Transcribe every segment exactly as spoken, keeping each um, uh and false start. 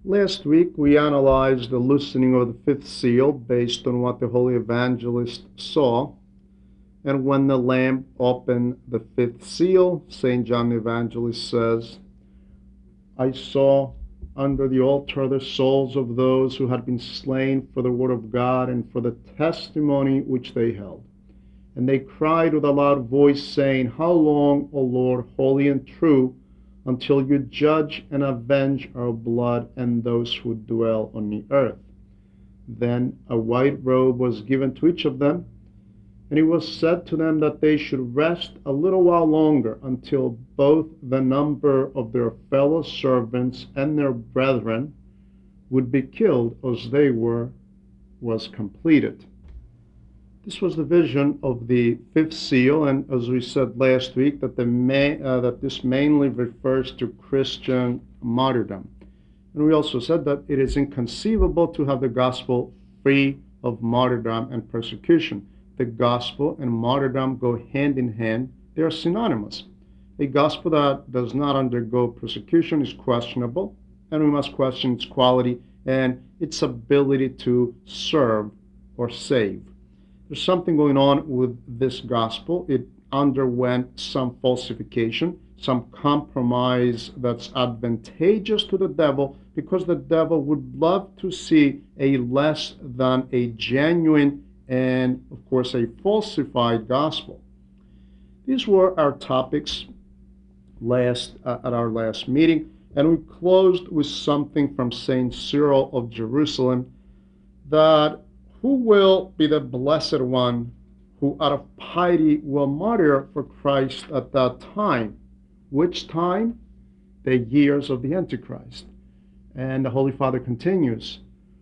Last week we analyzed the loosening of the fifth seal based on what the Holy Evangelist saw. And when the Lamb opened the fifth seal, Saint John the Evangelist says, I saw under the altar the souls of those who had been slain for the word of God and for the testimony which they held. And they cried with a loud voice, saying, How long, O Lord, holy and true, until you judge and avenge our blood and those who dwell on the earth? Then a white robe was given to each of them, and it was said to them that they should rest a little while longer until both the number of their fellow servants and their brethren would be killed as they were was completed. This was the vision of the fifth seal, and as we said last week, that, the ma- uh, that this mainly refers to Christian martyrdom. And we also said that it is inconceivable to have the gospel free of martyrdom and persecution. The gospel and martyrdom go hand in hand. They are synonymous. A gospel that does not undergo persecution is questionable, and we must question its quality and its ability to serve or save. There's something going on with this gospel. It underwent some falsification, some compromise that's advantageous to the devil, because the devil would love to see a less than a genuine and, of course, a falsified gospel. These were our topics last uh, at our last meeting, and we closed with something from Saint Cyril of Jerusalem, that who will be the blessed one who out of piety will martyr for Christ at that time? Which time? The years of the Antichrist. And the Holy Father continues,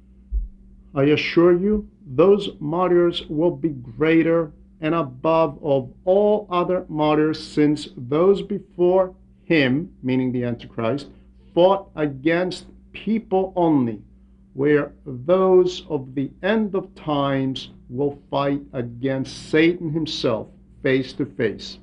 I assure you, those martyrs will be greater and above of all other martyrs, since those before him, meaning the Antichrist, fought against people only, where those of the end of times will fight against Satan himself face to face.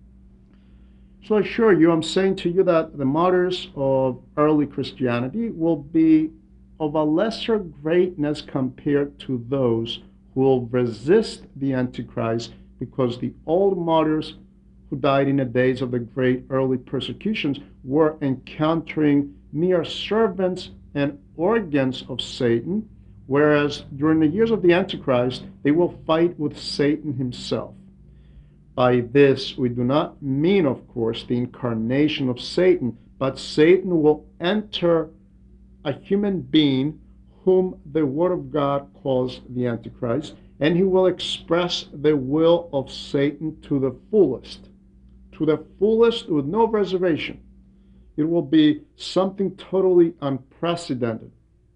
So I assure you, I'm saying to you that the martyrs of early Christianity will be of a lesser greatness compared to those who will resist the Antichrist, because the old martyrs who died in the days of the great early persecutions were encountering mere servants and organs of Satan, whereas during the years of the Antichrist, they will fight with Satan himself. By this, we do not mean, of course, the incarnation of Satan, but Satan will enter a human being whom the Word of God calls the Antichrist, and he will express the will of Satan to the fullest, to the fullest with no reservation. It will be something totally unprecedented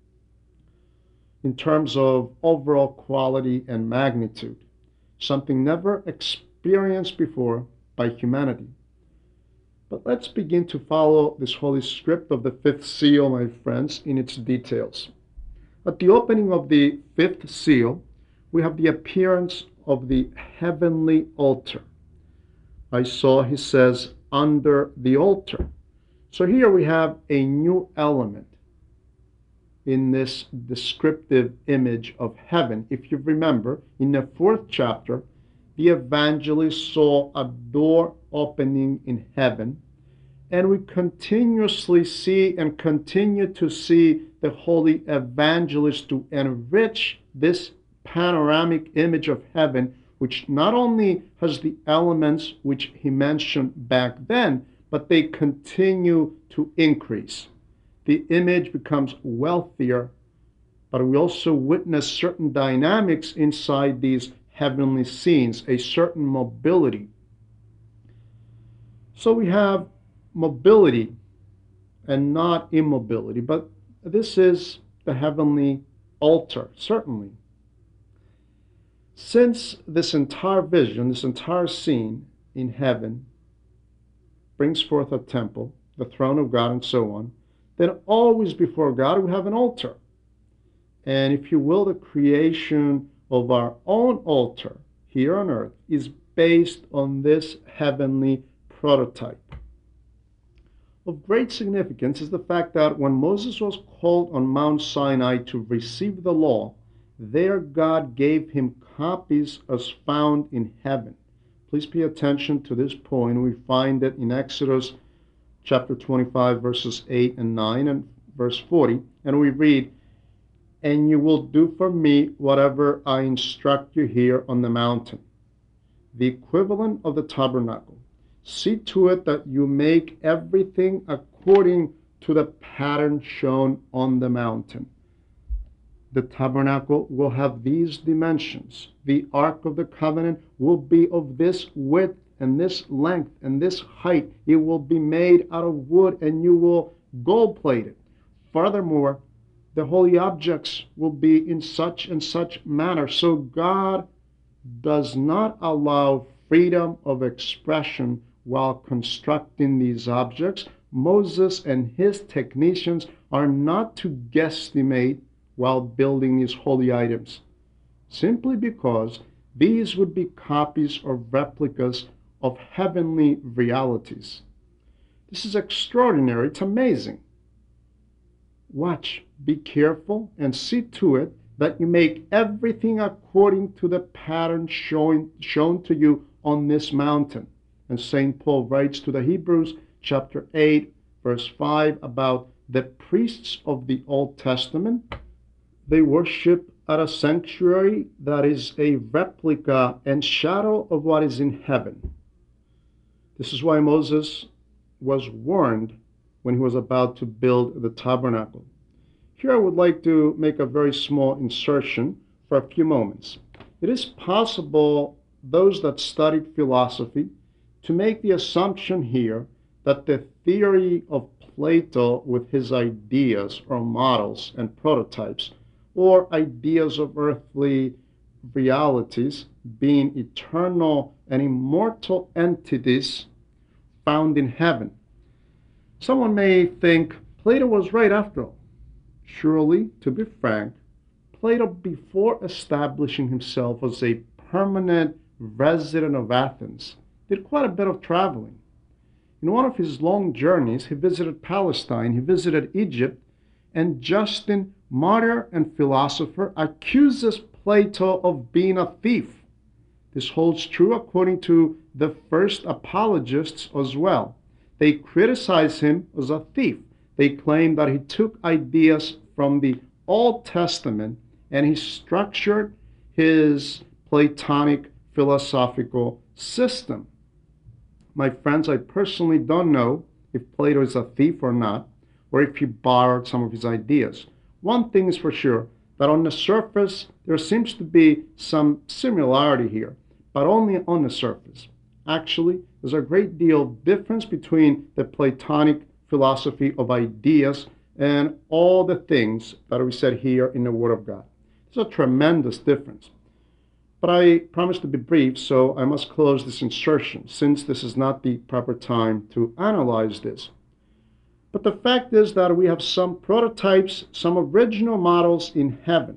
in terms of overall quality and magnitude, something never experienced before by humanity. But let's begin to follow this holy script of the fifth seal, my friends, in its details. At the opening of the fifth seal, we have the appearance of the heavenly altar. I saw, he says, under the altar. So here we have a new element in this descriptive image of heaven. If you remember, in the fourth chapter, the evangelist saw a door opening in heaven, and we continuously see and continue to see the holy evangelist to enrich this panoramic image of heaven, which not only has the elements which he mentioned back then, but they continue to increase. The image becomes wealthier, but we also witness certain dynamics inside these heavenly scenes, a certain mobility. So we have mobility and not immobility, but this is the heavenly altar, certainly. Since this entire vision, this entire scene in heaven brings forth a temple, the throne of God, and so on, then always before God we have an altar. And if you will, the creation of our own altar here on earth is based on this heavenly prototype. Of great significance is the fact that when Moses was called on Mount Sinai to receive the law, there God gave him copies as found in heaven. Please pay attention to this point. We find it in Exodus chapter twenty-five, verses eight and nine, and verse forty, and we read, "And you will do for me whatever I instruct you here on the mountain," the equivalent of the tabernacle. "See to it that you make everything according to the pattern shown on the mountain." The tabernacle will have these dimensions. The Ark of the Covenant will be of this width and this length and this height. It will be made out of wood, and you will gold plate it. Furthermore, the holy objects will be in such and such manner. So God does not allow freedom of expression while constructing these objects. Moses and his technicians are not to guesstimate while building these holy items, simply because these would be copies or replicas of heavenly realities. This is extraordinary. It's amazing. Watch, be careful, and see to it that you make everything according to the pattern shown, shown to you on this mountain. And Saint Paul writes to the Hebrews, chapter eight, verse five, about the priests of the Old Testament. They worship at a sanctuary that is a replica and shadow of what is in heaven. This is why Moses was warned when he was about to build the tabernacle. Here I would like to make a very small insertion for a few moments. It is possible those that studied philosophy to make the assumption here that the theory of Plato with his ideas or models and prototypes, or ideas of earthly realities being eternal and immortal entities found in heaven. Someone may think Plato was right after all. Surely, to be frank, Plato, before establishing himself as a permanent resident of Athens, did quite a bit of traveling. In one of his long journeys, he visited Palestine, he visited Egypt, and Justin, martyr and philosopher, accuses Plato of being a thief. This holds true according to the first apologists as well. They criticize him as a thief. They claim that he took ideas from the Old Testament and he structured his Platonic philosophical system. My friends, I personally don't know if Plato is a thief or not, or if he borrowed some of his ideas. One thing is for sure, that on the surface, there seems to be some similarity here, but only on the surface. Actually, there's a great deal of difference between the Platonic philosophy of ideas and all the things that we said here in the Word of God. There's a tremendous difference. But I promise to be brief, so I must close this insertion, since this is not the proper time to analyze this. But the fact is that we have some prototypes, some original models in heaven.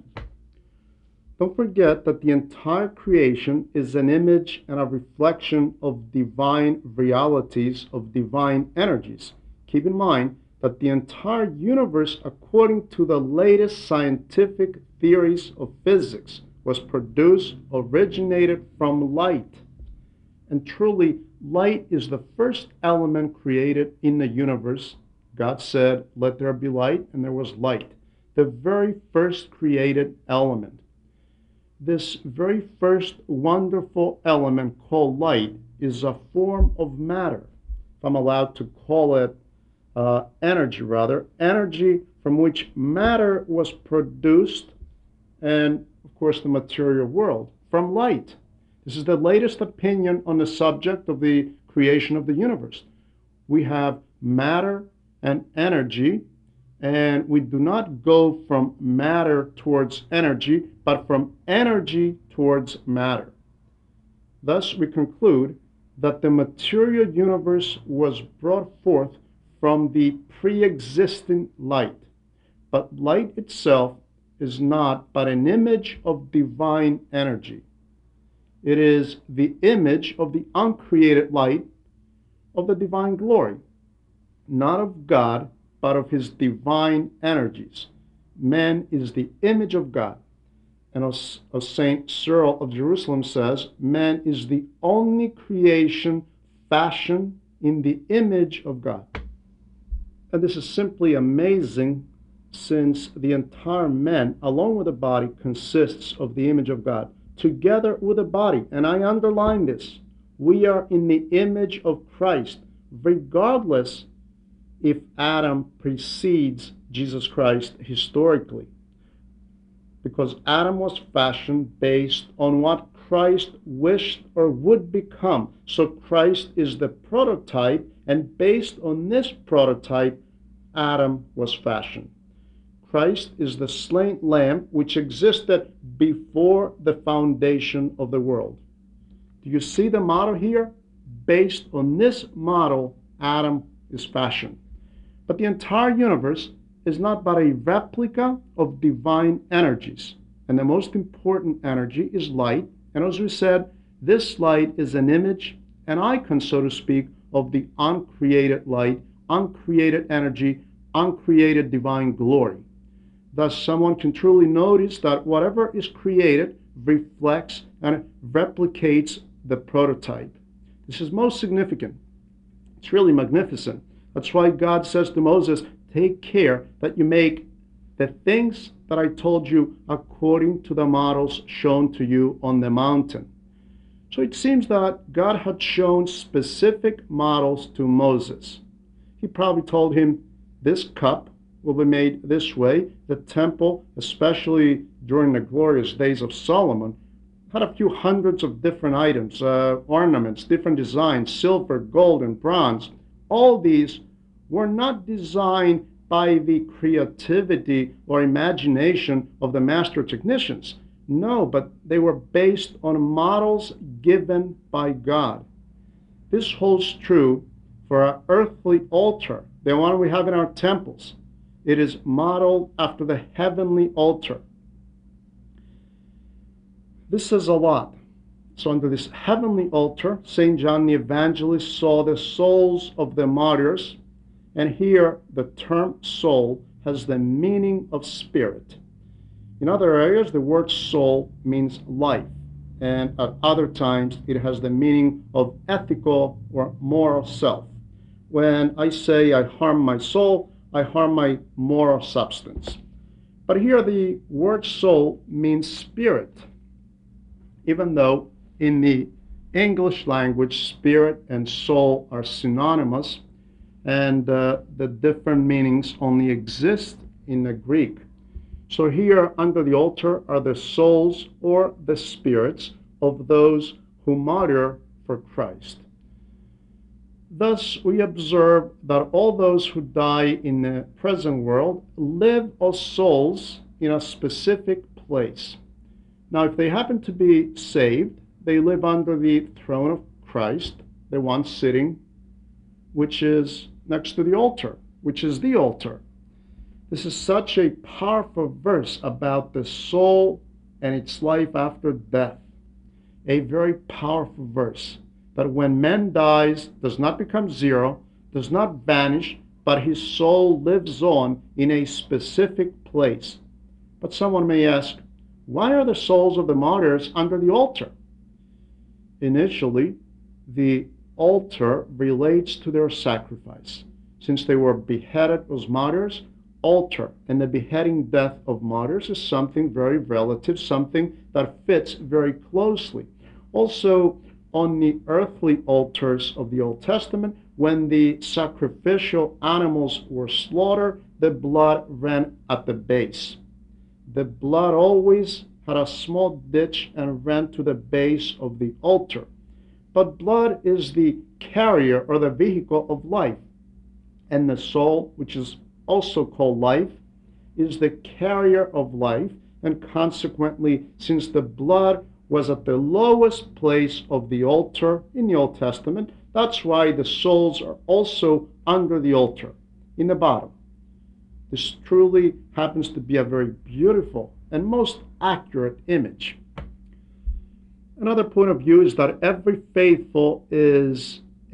Don't forget that the entire creation is an image and a reflection of divine realities, of divine energies. Keep in mind that the entire universe, according to the latest scientific theories of physics, was produced, originated from light. And truly, light is the first element created in the universe. God said, "Let there be light," and there was light. The very first created element. This very first wonderful element called light is a form of matter. If I'm allowed to call it uh, energy, rather. Energy from which matter was produced, and of course the material world, from light. This is the latest opinion on the subject of the creation of the universe. We have matter and energy, and we do not go from matter towards energy, but from energy towards matter. Thus, we conclude that the material universe was brought forth from the pre-existing light. But light itself is not but an image of divine energy. It is the image of the uncreated light of the divine glory. not of God, but of his divine energies. Man is the image of God. And as, as Saint Cyril of Jerusalem says, man is the only creation fashioned in the image of God. And this is simply amazing, since the entire man, along with the body, consists of the image of God, together with the body. And I underline this. We are in the image of Christ, regardless if Adam precedes Jesus Christ historically. Because Adam was fashioned based on what Christ wished or would become. So Christ is the prototype, and based on this prototype, Adam was fashioned. Christ is the slain lamb which existed before the foundation of the world. Do you see the model here? Based on this model, Adam is fashioned. But the entire universe is not but a replica of divine energies. And the most important energy is light. And as we said, this light is an image, an icon, so to speak, of the uncreated light, uncreated energy, uncreated divine glory. Thus, someone can truly notice that whatever is created reflects and replicates the prototype. This is most significant. It's really magnificent. That's why God says to Moses, take care that you make the things that I told you according to the models shown to you on the mountain. So it seems that God had shown specific models to Moses. He probably told him, this cup will be made this way. The temple, especially during the glorious days of Solomon, had a few hundreds of different items, uh, ornaments, different designs, silver, gold, and bronze. All these were not designed by the creativity or imagination of the master technicians. No, but they were based on models given by God. This holds true for our earthly altar, the one we have in our temples. It is modeled after the heavenly altar. This says a lot. So under this heavenly altar, Saint John the Evangelist saw the souls of the martyrs. And here the term soul has the meaning of spirit. In other areas, the word soul means life. And at other times, it has the meaning of ethical or moral self. When I say I harm my soul, I harm my moral substance. But here the word soul means spirit, even though in the English language, spirit and soul are synonymous, and uh, the different meanings only exist in the Greek. So here under the altar are the souls or the spirits of those who martyr for Christ. Thus, we observe that all those who die in the present world live as souls in a specific place. Now, if they happen to be saved, they live under the throne of Christ, the one sitting, which is next to the altar, which is the altar. This is such a powerful verse about the soul and its life after death. A very powerful verse. That when man dies, does not become zero, does not vanish, but his soul lives on in a specific place. But someone may ask, why are the souls of the martyrs under the altar? Initially, the altar relates to their sacrifice. Since they were beheaded as martyrs, altar and the beheading death of martyrs is something very relative, something that fits very closely. Also, on the earthly altars of the Old Testament, when the sacrificial animals were slaughtered, the blood ran at the base. The blood always had a small ditch and ran to the base of the altar. But blood is the carrier or the vehicle of life. And the soul, which is also called life, is the carrier of life. And consequently, since the blood was at the lowest place of the altar in the Old Testament, that's why the souls are also under the altar, in the bottom. This truly happens to be a very beautiful and most accurate image. Another point of view is that every faithful is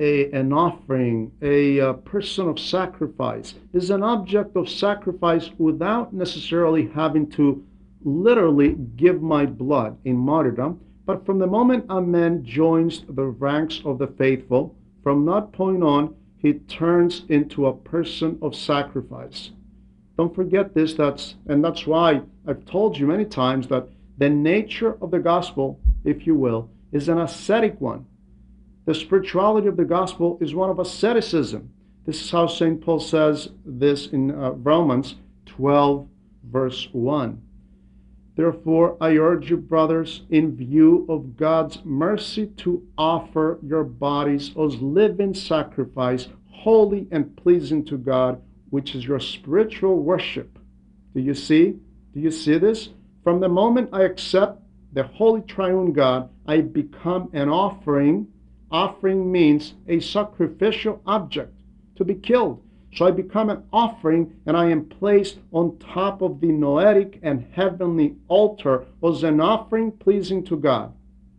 a, an offering, a, a person of sacrifice, is an object of sacrifice without necessarily having to literally give my blood in martyrdom. But from the moment a man joins the ranks of the faithful, from that point on, he turns into a person of sacrifice. Don't forget this, that's, and that's why I've told you many times that the nature of the gospel, if you will, is an ascetic one. The spirituality of the gospel is one of asceticism. This is how Saint Paul says this in uh, Romans twelve, verse one. Therefore, I urge you, brothers, in view of God's mercy, to offer your bodies as living sacrifice, holy and pleasing to God, which is your spiritual worship. Do you see? Do you see this? From the moment I accept the Holy Triune God, I become an offering. Offering means a sacrificial object to be killed. So I become an offering, and I am placed on top of the noetic and heavenly altar as an offering pleasing to God.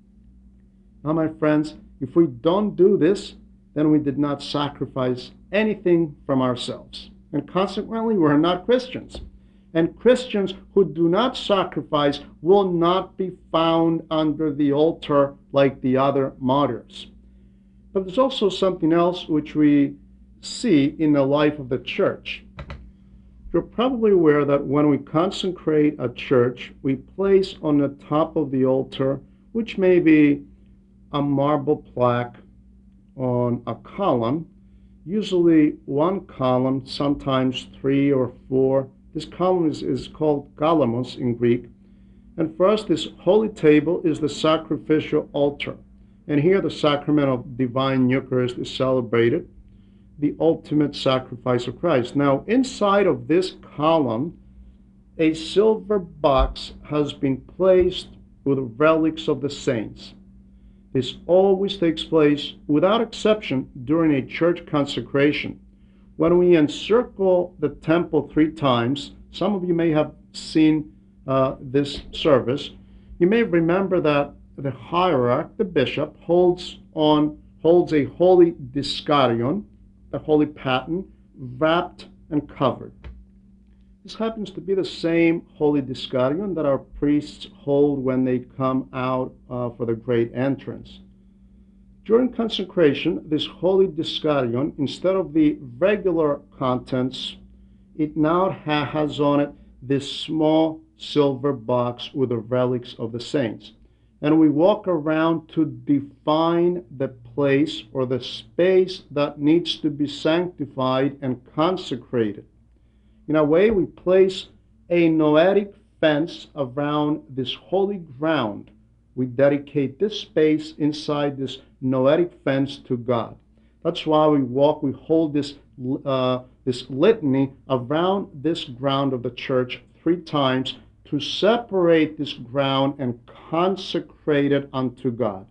Now, my friends, if we don't do this, then we did not sacrifice anything from ourselves. And consequently, we're not Christians. And Christians who do not sacrifice will not be found under the altar like the other martyrs. But there's also something else which we see in the life of the church. You're probably aware that when we consecrate a church, we place on the top of the altar, which may be a marble plaque on a column, usually one column, sometimes three or four. This column is, is called kalamos in Greek. And for us, this holy table is the sacrificial altar. And here the sacrament of divine Eucharist is celebrated, the ultimate sacrifice of Christ. Now, inside of this column, a silver box has been placed with relics of the saints. This always takes place, without exception, during a church consecration. When we encircle the temple three times, some of you may have seen uh, this service, you may remember that the hierarch, the bishop, holds on holds a holy discarion, a holy paten, wrapped and covered. This happens to be the same holy discarion that our priests hold when they come out uh, for the great entrance. During consecration, this holy discarion, instead of the regular contents, it now ha has on it this small silver box with the relics of the saints. And we walk around to define the place or the space that needs to be sanctified and consecrated. In a way, we place a noetic fence around this holy ground. We dedicate this space inside this noetic fence to God. That's why we walk, we hold this, uh, this litany around this ground of the church three times to separate this ground and consecrate it unto God.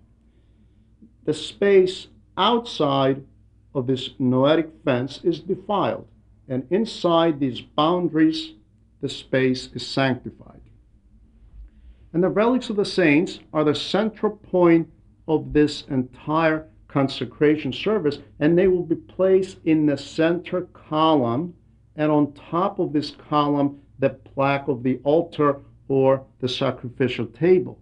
The space outside of this noetic fence is defiled, and inside these boundaries, the space is sanctified. And the relics of the saints are the central point of this entire consecration service, and they will be placed in the center column, and on top of this column, the plaque of the altar or the sacrificial table.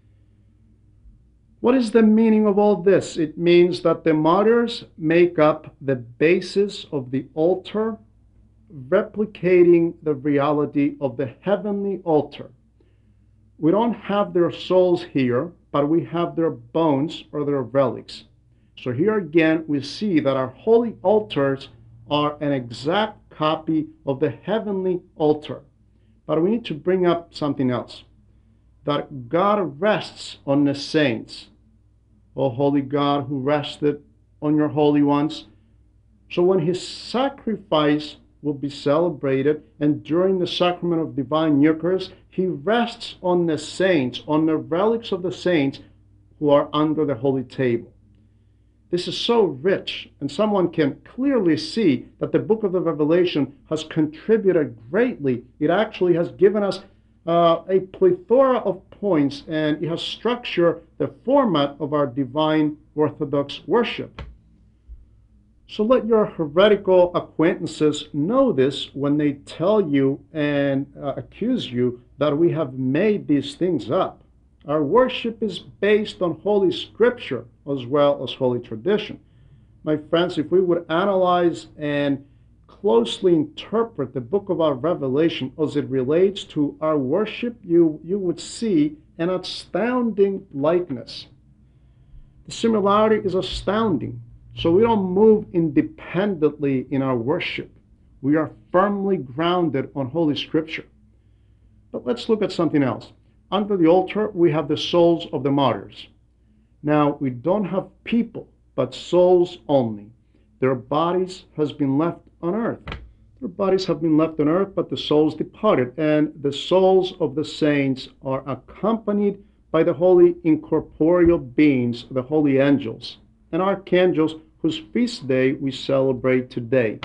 What is the meaning of all this? It means that the martyrs make up the basis of the altar, replicating the reality of the heavenly altar. We don't have their souls here, but we have their bones or their relics. So here again, we see that our holy altars are an exact copy of the heavenly altar. But we need to bring up something else, that God rests on the saints. O holy God, who rested on your holy ones. So when his sacrifice will be celebrated, and during the sacrament of divine Eucharist, he rests on the saints, on the relics of the saints who are under the holy table. This is so rich, and someone can clearly see that the book of the Revelation has contributed greatly. It actually has given us uh, a plethora of points, and it has structured the format of our divine Orthodox worship. So let your heretical acquaintances know this when they tell you and uh, accuse you that we have made these things up. Our worship is based on Holy Scripture as well as Holy Tradition. My friends, if we would analyze and closely interpret the book of our Revelation as it relates to our worship, you, you would see an astounding likeness. The similarity is astounding. So we don't move independently in our worship. We are firmly grounded on Holy Scripture. But let's look at something else. Under the altar, we have the souls of the martyrs. Now, we don't have people, but souls only. Their bodies has been left on earth. Their bodies have been left on earth, but the souls departed. And the souls of the saints are accompanied by the holy incorporeal beings, the holy angels and archangels, whose feast day we celebrate today.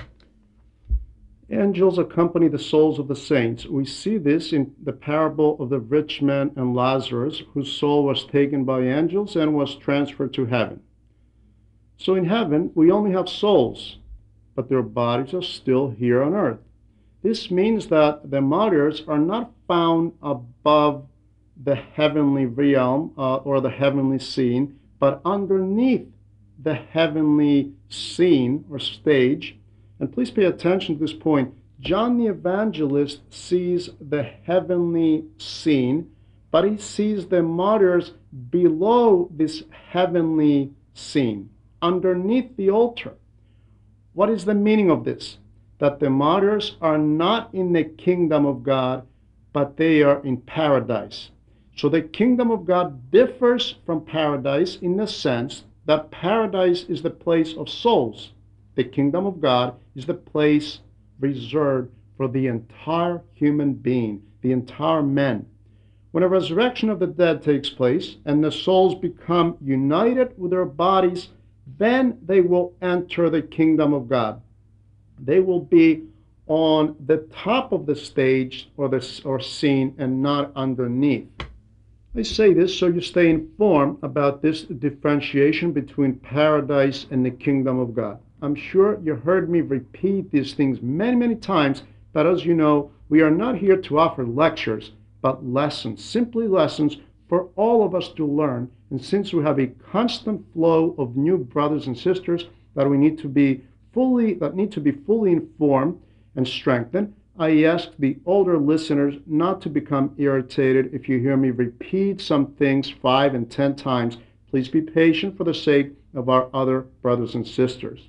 Angels accompany the souls of the saints. We see this in the parable of the rich man and Lazarus, whose soul was taken by angels and was transferred to heaven. So in heaven, we only have souls, but their bodies are still here on earth. This means that the martyrs are not found above the heavenly realm uh, or the heavenly scene, but underneath the heavenly scene or stage. And please pay attention to this point. John the Evangelist sees the heavenly scene, but he sees the martyrs below this heavenly scene, underneath the altar. What is the meaning of this? That the martyrs are not in the kingdom of God, but they are in paradise. So the kingdom of God differs from paradise in the sense that paradise is the place of souls. The kingdom of God is the place reserved for the entire human being, the entire man. When a resurrection of the dead takes place and the souls become united with their bodies, then they will enter the kingdom of God. They will be on the top of the stage or the or scene and not underneath. I say this so you stay informed about this differentiation between paradise and the kingdom of God. I'm sure you heard me repeat these things many, many times, but as you know, we are not here to offer lectures, but lessons, simply lessons for all of us to learn. And since we have a constant flow of new brothers and sisters that we need to be fully, that need to be fully informed and strengthened, I ask the older listeners not to become irritated if you hear me repeat some things five and ten times. Please be patient for the sake of our other brothers and sisters.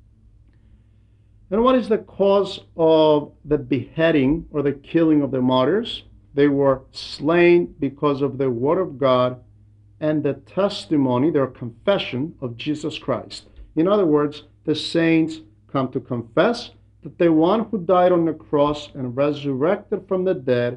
And what is the cause of the beheading or the killing of the martyrs? They were slain because of the word of God and the testimony, their confession of Jesus Christ. In other words, the saints come to confess that the one who died on the cross and resurrected from the dead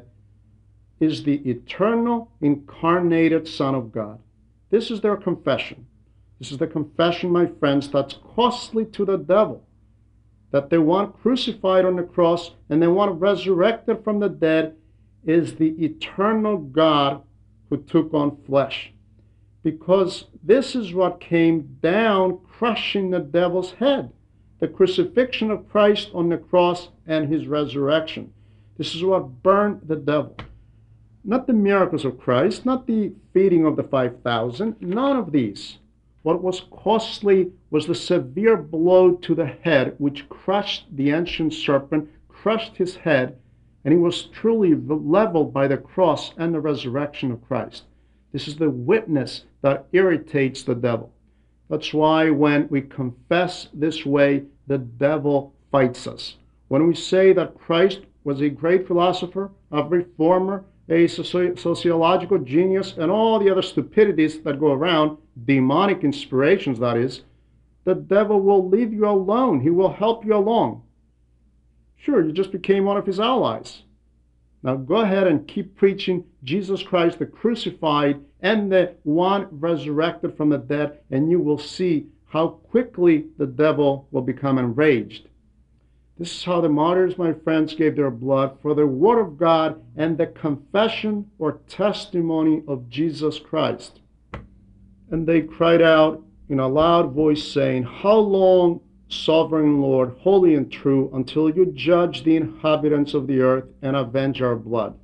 is the eternal incarnated Son of God. This is their confession. This is the confession, my friends, that's costly to the devil. That the one crucified on the cross and the one resurrected from the dead is the eternal God who took on flesh. Because this is what came down crushing the devil's head. The crucifixion of Christ on the cross and his resurrection. This is what burned the devil. Not the miracles of Christ, not the feeding of the five thousand, none of these. What was costly was the severe blow to the head, which crushed the ancient serpent, crushed his head, and he was truly leveled by the cross and the resurrection of Christ. This is the witness that irritates the devil. That's why when we confess this way, the devil fights us. When we say that Christ was a great philosopher, a reformer, a soci sociological genius, and all the other stupidities that go around, demonic inspirations that is, the devil will leave you alone. He will help you along. Sure, you just became one of his allies. Now go ahead and keep preaching Jesus Christ, the crucified, and the one resurrected from the dead, and you will see how quickly the devil will become enraged. This is how the martyrs, my friends, gave their blood for the word of God and the confession or testimony of Jesus Christ. And they cried out in a loud voice, saying, "How long sovereign Lord, holy and true, until you judge the inhabitants of the earth and avenge our blood.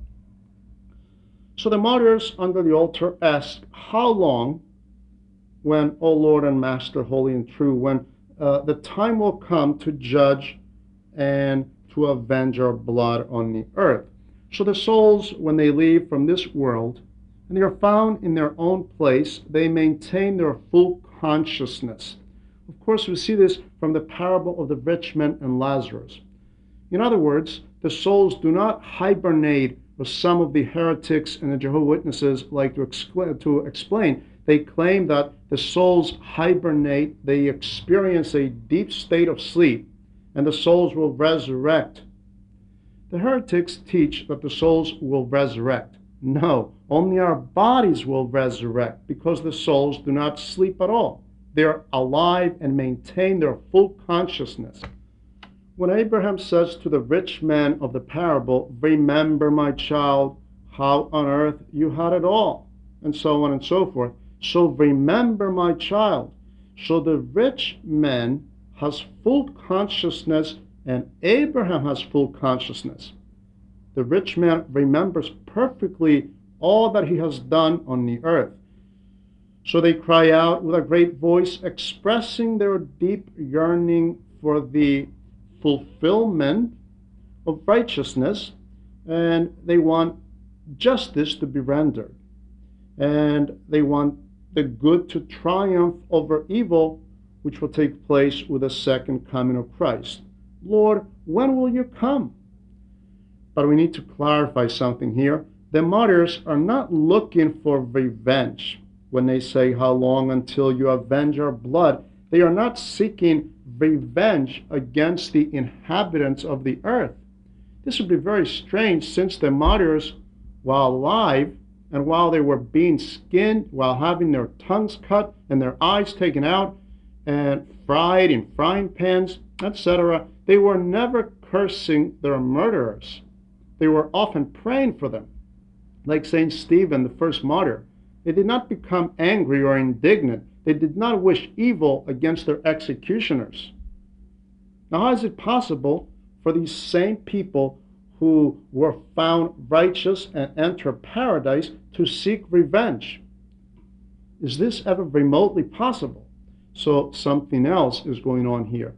So the martyrs under the altar ask, how long, when, O Lord and Master, holy and true, when uh, the time will come to judge and to avenge our blood on the earth? So the souls, when they leave from this world, and they are found in their own place, they maintain their full consciousness. Of course, we see this from the parable of the rich man and Lazarus. In other words, the souls do not hibernate, as some of the heretics and the Jehovah's Witnesses like to, excla- to explain. They claim that the souls hibernate, they experience a deep state of sleep, and the souls will resurrect. The heretics teach that the souls will resurrect. No, only our bodies will resurrect, because the souls do not sleep at all. They are alive and maintain their full consciousness. When Abraham says to the rich man of the parable, remember, my child, how on earth you had it all, and so on and so forth. So remember, my child. So the rich man has full consciousness, and Abraham has full consciousness. The rich man remembers perfectly all that he has done on the earth. So they cry out with a great voice, expressing their deep yearning for the fulfillment of righteousness, and they want justice to be rendered, and they want the good to triumph over evil, which will take place with the second coming of Christ. Lord, when will you come? But we need to clarify something here. The martyrs are not looking for revenge when they say, how long until you avenge our blood? They are not seeking revenge against the inhabitants of the earth. This would be very strange, since the martyrs, while alive and while they were being skinned, while having their tongues cut and their eyes taken out and fried in frying pans, et cetera, they were never cursing their murderers. They were often praying for them. Like Saint Stephen, the first martyr, they did not become angry or indignant. They did not wish evil against their executioners. Now, how is it possible for these same people who were found righteous and enter paradise to seek revenge? Is this ever remotely possible? So something else is going on here.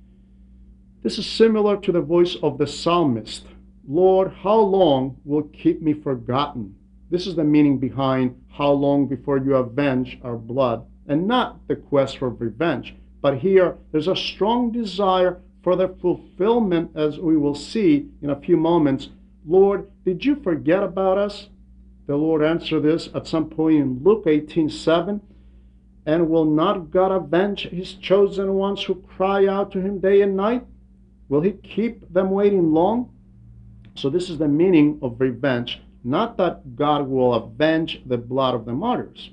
This is similar to the voice of the psalmist. Lord, how long will keep me forgotten? This is the meaning behind how long before you avenge our blood, and not the quest for revenge. But here, there's a strong desire for the fulfillment, as we will see in a few moments. Lord, did you forget about us? The Lord answered this at some point in Luke eighteen seven. And will not God avenge his chosen ones who cry out to him day and night? Will he keep them waiting long? So this is the meaning of revenge, not that God will avenge the blood of the martyrs.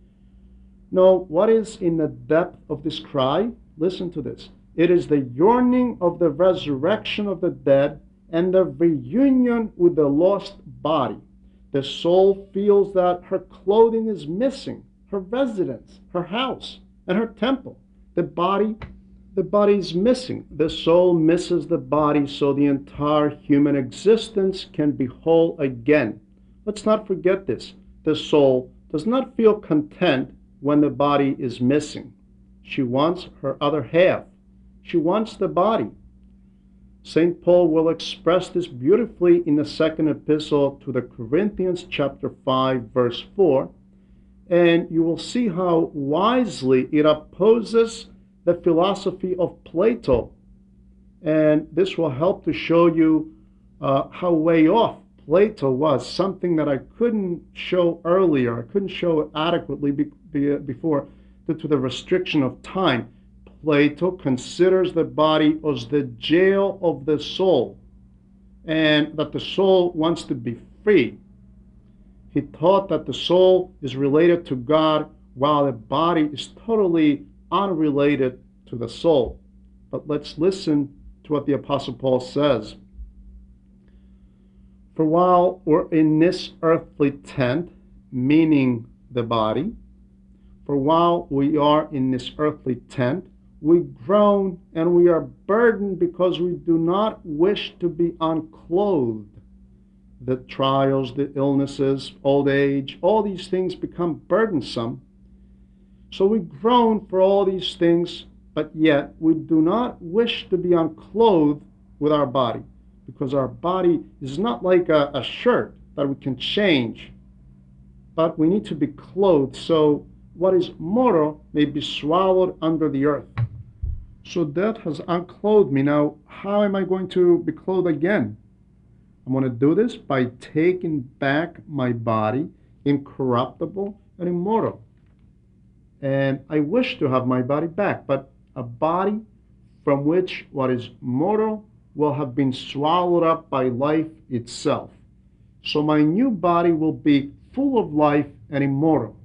No, what is in the depth of this cry? Listen to this. It is the yearning of the resurrection of the dead and the reunion with the lost body. The soul feels that her clothing is missing, her residence, her house, and her temple. The body, the body is missing. The soul misses the body, so the entire human existence can be whole again. Let's not forget this. The soul does not feel content when the body is missing. She wants her other half. She wants the body. Saint Paul will express this beautifully in the second epistle to the Corinthians, chapter five, verse four. And you will see how wisely it opposes the philosophy of Plato. And this will help to show you uh, how way off Plato was, something that I couldn't show earlier. I couldn't show it adequately be, be, before due to the restriction of time. Plato considers the body as the jail of the soul, and that the soul wants to be free. He taught that the soul is related to God, while the body is totally unrelated to the soul. But let's listen to what the Apostle Paul says. For while we're in this earthly tent, meaning the body, for while we are in this earthly tent, We groan and we are burdened because we do not wish to be unclothed. The trials, the illnesses, old age, all these things become burdensome. So we groan for all these things, but yet we do not wish to be unclothed with our body, because our body is not like a, a shirt that we can change, but we need to be clothed so what is mortal may be swallowed under the earth. So death has unclothed me. Now, how am I going to be clothed again? I'm going to do this by taking back my body, incorruptible and immortal. And I wish to have my body back, but a body from which what is mortal will have been swallowed up by life itself. So my new body will be full of life and immortal.